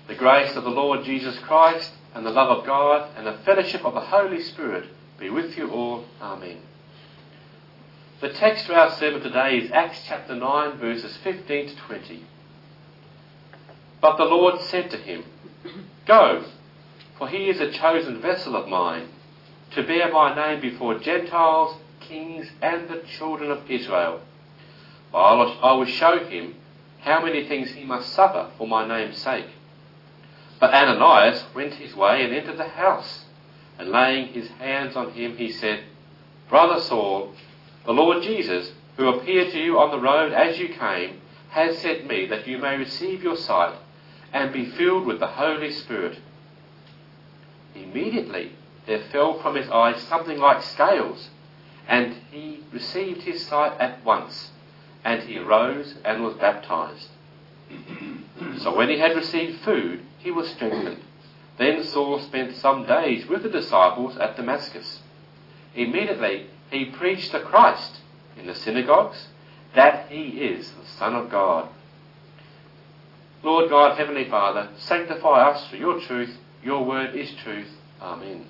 The grace of the Lord Jesus Christ and the love of God and the fellowship of the Holy Spirit be with you all. Amen. The text for our sermon today is Acts chapter 9 verses 15 to 20. But the Lord said to him, "Go, for he is a chosen vessel of mine, to bear my name before Gentiles, kings, and the children of Israel. I will show him how many things he must suffer for my name's sake." But Ananias went his way and entered the house, and laying his hands on him, he said, "Brother Saul, the Lord Jesus, who appeared to you on the road as you came, has sent me that you may receive your sight and be filled with the Holy Spirit." Immediately there fell from his eyes something like scales, and he received his sight at once, and he arose and was baptized. So when he had received food, he was strengthened. Then Saul spent some days with the disciples at Damascus. Immediately he preached the Christ in the synagogues, that he is the Son of God. Lord God, Heavenly Father, sanctify us for your truth. Your word is truth. Amen.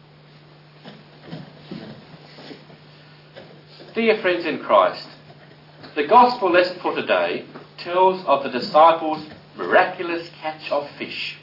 Dear friends in Christ, the gospel lesson for today tells of the disciples' miraculous catch of fish.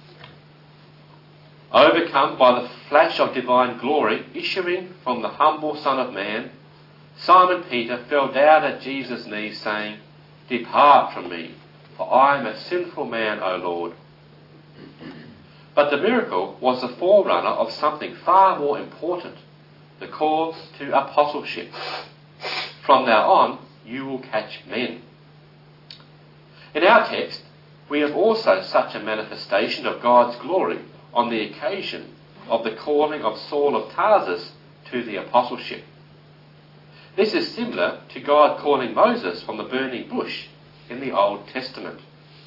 Overcome by the flash of divine glory issuing from the humble Son of Man, Simon Peter fell down at Jesus' knees, saying, "Depart from me, for I am a sinful man, O Lord." But the miracle was the forerunner of something far more important, the call to apostleship. From now on, you will catch men. In our text, we have also such a manifestation of God's glory on the occasion of the calling of Saul of Tarsus to the apostleship. This is similar to God calling Moses from the burning bush in the Old Testament.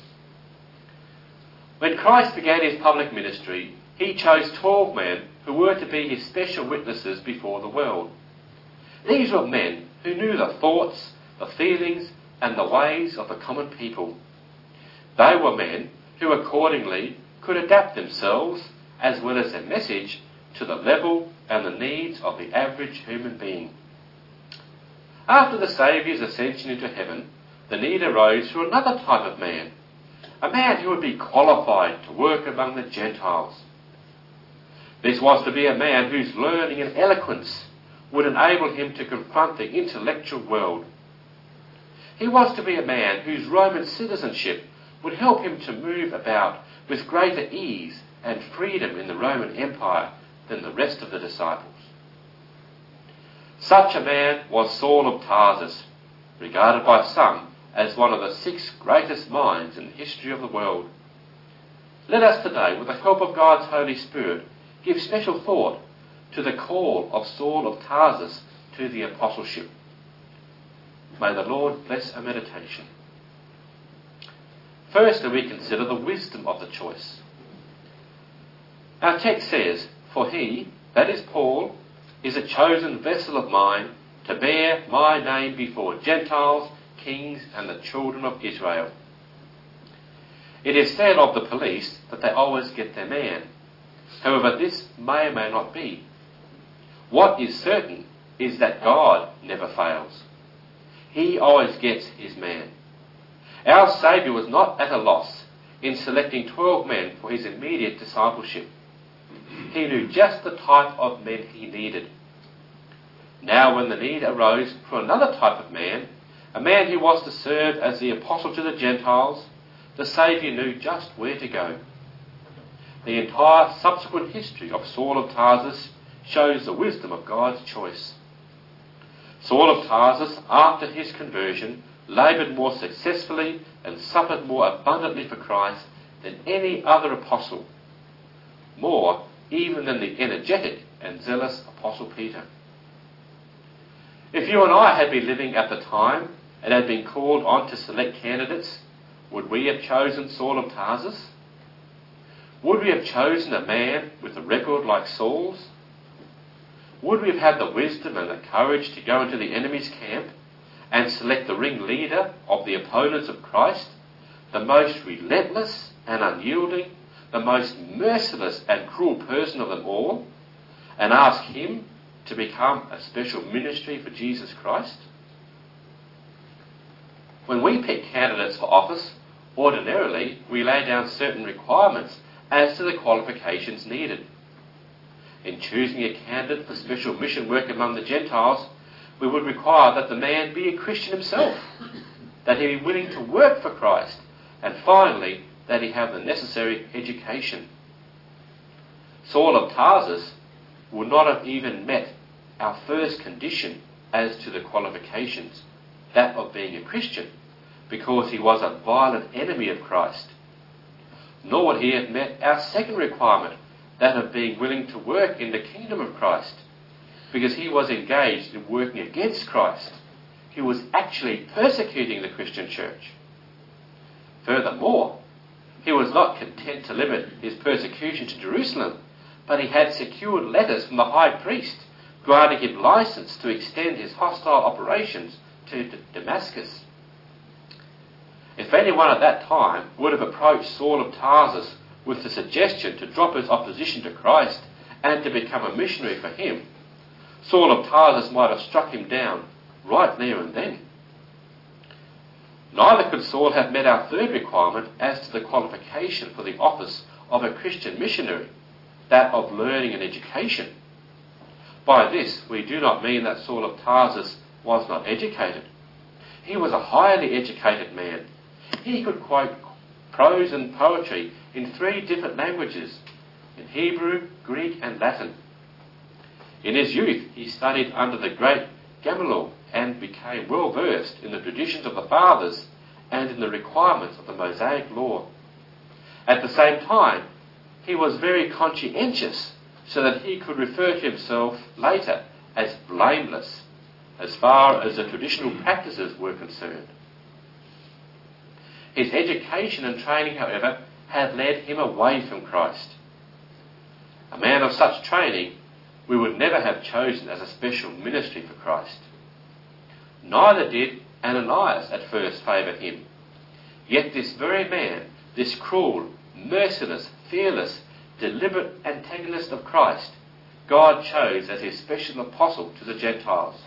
When Christ began his public ministry, he chose 12 men who were to be his special witnesses before the world. These were men who knew the thoughts, the feelings, and the ways of the common people. They were men who accordingly could adapt themselves as well as their message to the level and the needs of the average human being. After the Saviour's ascension into heaven, the need arose for another type of man, a man who would be qualified to work among the Gentiles. This was to be a man whose learning and eloquence would enable him to confront the intellectual world. He was to be a man whose Roman citizenship would help him to move about with greater ease and freedom in the Roman Empire than the rest of the disciples. Such a man was Saul of Tarsus, regarded by some as one of the 6 greatest minds in the history of the world. Let us today, with the help of God's Holy Spirit, give special thought to the call of Saul of Tarsus to the apostleship. May the Lord bless our meditation. Firstly, we consider the wisdom of the choice. Our text says, "For he," that is Paul, "is a chosen vessel of mine to bear my name before Gentiles, kings, and the children of Israel." It is said of the police that they always get their man. However, this may or may not be. What is certain is that God never fails. He always gets his man. Our Saviour was not at a loss in selecting 12 men for his immediate discipleship. He knew just the type of men he needed. Now when the need arose for another type of man, a man who was to serve as the apostle to the Gentiles, the Saviour knew just where to go. The entire subsequent history of Saul of Tarsus shows the wisdom of God's choice. Saul of Tarsus, after his conversion, laboured more successfully and suffered more abundantly for Christ than any other apostle, more even than the energetic and zealous Apostle Peter. If you and I had been living at the time and had been called on to select candidates, would we have chosen Saul of Tarsus? Would we have chosen a man with a record like Saul's? Would we have had the wisdom and the courage to go into the enemy's camp and select the ringleader of the opponents of Christ, the most relentless and unyielding, the most merciless and cruel person of them all, and ask him to become a special ministry for Jesus Christ? When we pick candidates for office, ordinarily we lay down certain requirements as to the qualifications needed. In choosing a candidate for special mission work among the Gentiles, we would require that the man be a Christian himself, that he be willing to work for Christ, and finally, that he have the necessary education. Saul of Tarsus would not have even met our first condition as to the qualifications, that of being a Christian, because he was a violent enemy of Christ. Nor would he have met our second requirement, that of being willing to work in the kingdom of Christ, because he was engaged in working against Christ. He was actually persecuting the Christian church. Furthermore, he was not content to limit his persecution to Jerusalem, but he had secured letters from the high priest granting him license to extend his hostile operations to Damascus. If anyone at that time would have approached Saul of Tarsus with the suggestion to drop his opposition to Christ and to become a missionary for him, Saul of Tarsus might have struck him down right there and then. Neither could Saul have met our third requirement as to the qualification for the office of a Christian missionary, that of learning and education. By this, we do not mean that Saul of Tarsus was not educated. He was a highly educated man. He could quote prose and poetry in 3 different languages, in Hebrew, Greek and Latin. In his youth, he studied under the great Gamaliel and became well versed in the traditions of the fathers and in the requirements of the Mosaic law. At the same time, he was very conscientious, so that he could refer to himself later as blameless, as far as the traditional practices were concerned. His education and training, however, had led him away from Christ. A man of such training we would never have chosen as a special ministry for Christ. Neither did Ananias at first favour him. Yet this very man, this cruel, merciless, fearless, deliberate antagonist of Christ, God chose as his special apostle to the Gentiles.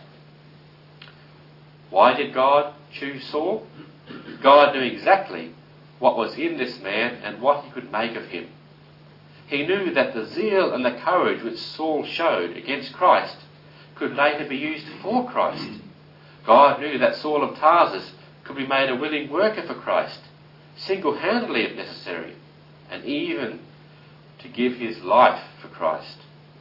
Why did God choose Saul? God knew exactly what was in this man and what he could make of him. He knew that the zeal and the courage which Saul showed against Christ could later be used for Christ. God knew that Saul of Tarsus could be made a willing worker for Christ, single-handedly if necessary, and even to give his life for Christ.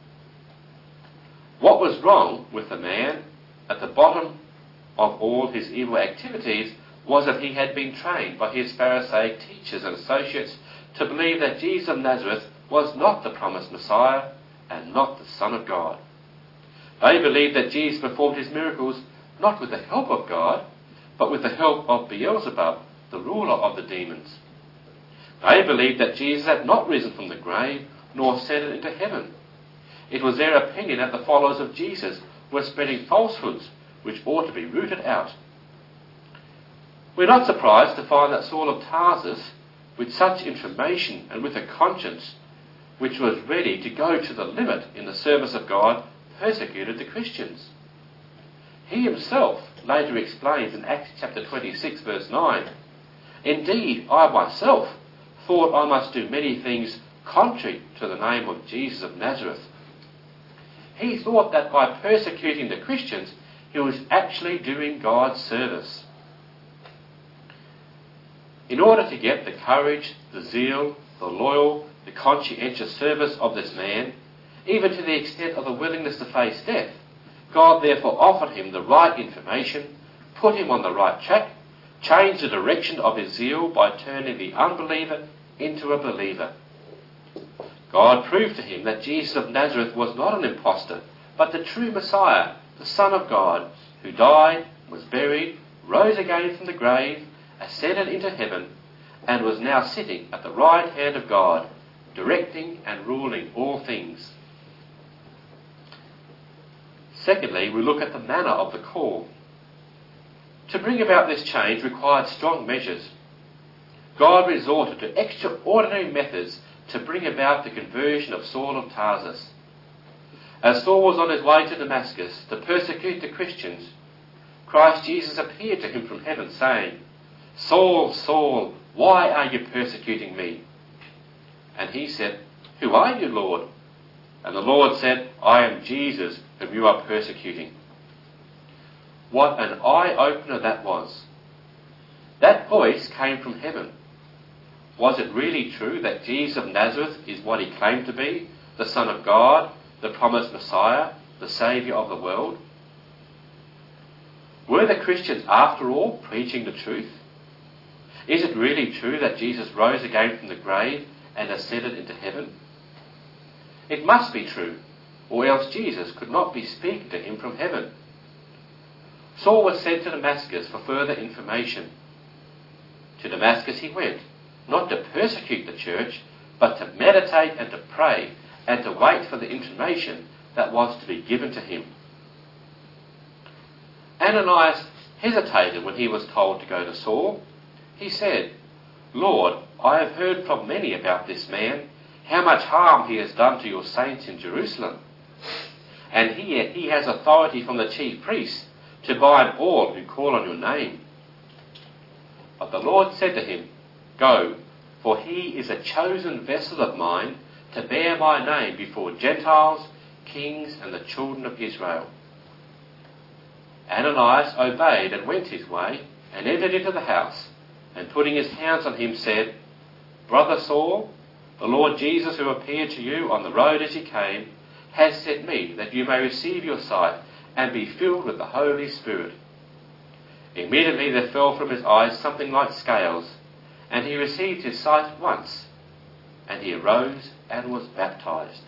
What was wrong with the man at the bottom of all his evil activities was that he had been trained by his Pharisaic teachers and associates to believe that Jesus of Nazareth was not the promised Messiah and not the Son of God. They believed that Jesus performed his miracles not with the help of God, but with the help of Beelzebub, the ruler of the demons. They believed that Jesus had not risen from the grave, nor ascended into heaven. It was their opinion that the followers of Jesus were spreading falsehoods which ought to be rooted out. We're not surprised to find that Saul of Tarsus, with such information and with a conscience which was ready to go to the limit in the service of God, persecuted the Christians. He himself later explains in Acts chapter 26 verse 9, "Indeed, I myself thought I must do many things contrary to the name of Jesus of Nazareth." He thought that by persecuting the Christians, he was actually doing God's service. In order to get the courage, the zeal, the loyal, the conscientious service of this man, even to the extent of the willingness to face death, God therefore offered him the right information, put him on the right track, changed the direction of his zeal by turning the unbeliever into a believer. God proved to him that Jesus of Nazareth was not an impostor, but the true Messiah, the Son of God, who died, was buried, rose again from the grave, ascended into heaven, and was now sitting at the right hand of God, directing and ruling all things. Secondly, we look at the manner of the call. To bring about this change required strong measures. God resorted to extraordinary methods to bring about the conversion of Saul of Tarsus. As Saul was on his way to Damascus to persecute the Christians, Christ Jesus appeared to him from heaven, saying, "Saul, Saul, why are you persecuting me?" And he said, "Who are you, Lord?" And the Lord said, "I am Jesus, whom you are persecuting." What an eye-opener that was. That voice came from heaven. Was it really true that Jesus of Nazareth is what he claimed to be, the Son of God, the promised Messiah, the Saviour of the world? Were the Christians, after all, preaching the truth? Is it really true that Jesus rose again from the grave and ascended into heaven? It must be true, or else Jesus could not be speaking to him from heaven. Saul was sent to Damascus for further information. To Damascus he went, not to persecute the church, but to meditate and to pray and to wait for the information that was to be given to him. Ananias hesitated when he was told to go to Saul. He said, "Lord, I have heard from many about this man, how much harm he has done to your saints in Jerusalem. And here he has authority from the chief priests to bind all who call on your name." But the Lord said to him, "Go, for he is a chosen vessel of mine to bear my name before Gentiles, kings, and the children of Israel." Ananias obeyed and went his way and entered into the house, and putting his hands on him said, "Brother Saul, the Lord Jesus, who appeared to you on the road as you came, has sent me that you may receive your sight and be filled with the Holy Spirit." Immediately there fell from his eyes something like scales, and he received his sight at once, and he arose and was baptized.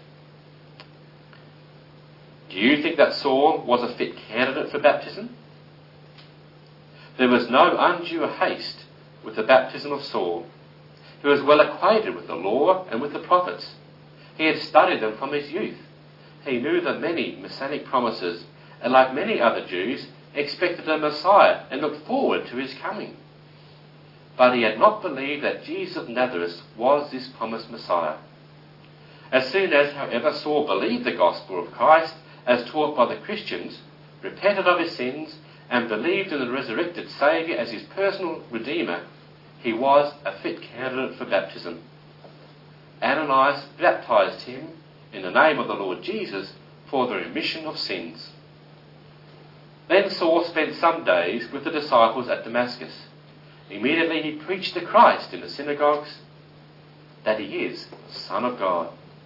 Do you think that Saul was a fit candidate for baptism? There was no undue haste with the baptism of Saul. He was well acquainted with the law and with the prophets. He had studied them from his youth. He knew the many messianic promises, and like many other Jews, expected a Messiah and looked forward to his coming. But he had not believed that Jesus of Nazareth was this promised Messiah. As soon as, however, Saul believed the gospel of Christ as taught by the Christians, repented of his sins, and believed in the resurrected Saviour as his personal Redeemer, he was a fit candidate for baptism. Ananias baptized him in the name of the Lord Jesus for the remission of sins. Then Saul spent some days with the disciples at Damascus. Immediately he preached the Christ in the synagogues, that he is the Son of God.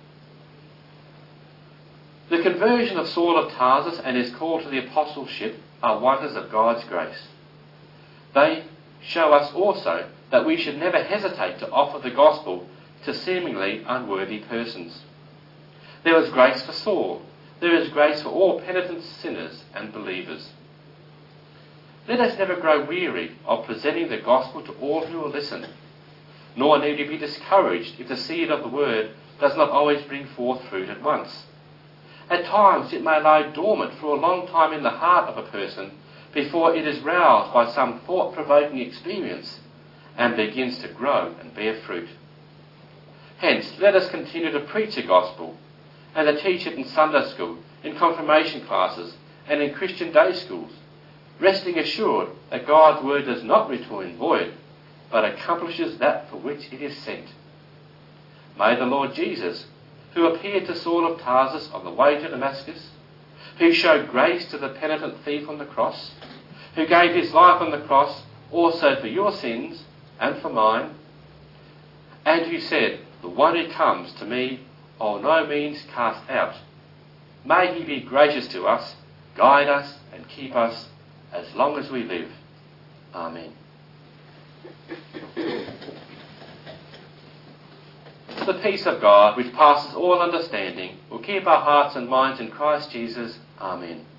The conversion of Saul of Tarsus and his call to the apostleship are wonders of God's grace. They show us also that we should never hesitate to offer the gospel to seemingly unworthy persons. There was grace for Saul. There is grace for all penitent sinners and believers. Let us never grow weary of presenting the gospel to all who will listen, nor need we be discouraged if the seed of the word does not always bring forth fruit at once. At times it may lie dormant for a long time in the heart of a person before it is roused by some thought-provoking experience and begins to grow and bear fruit. Hence, let us continue to preach the gospel and to teach it in Sunday school, in confirmation classes, and in Christian day schools, resting assured that God's word does not return void, but accomplishes that for which it is sent. May the Lord Jesus, who appeared to Saul of Tarsus on the way to Damascus, who showed grace to the penitent thief on the cross, who gave his life on the cross also for your sins and for mine, and who said, "The one who comes to me I'll no means cast out." May he be gracious to us, guide us and keep us as long as we live. Amen. The peace of God, which passes all understanding, will keep our hearts and minds in Christ Jesus. Amen.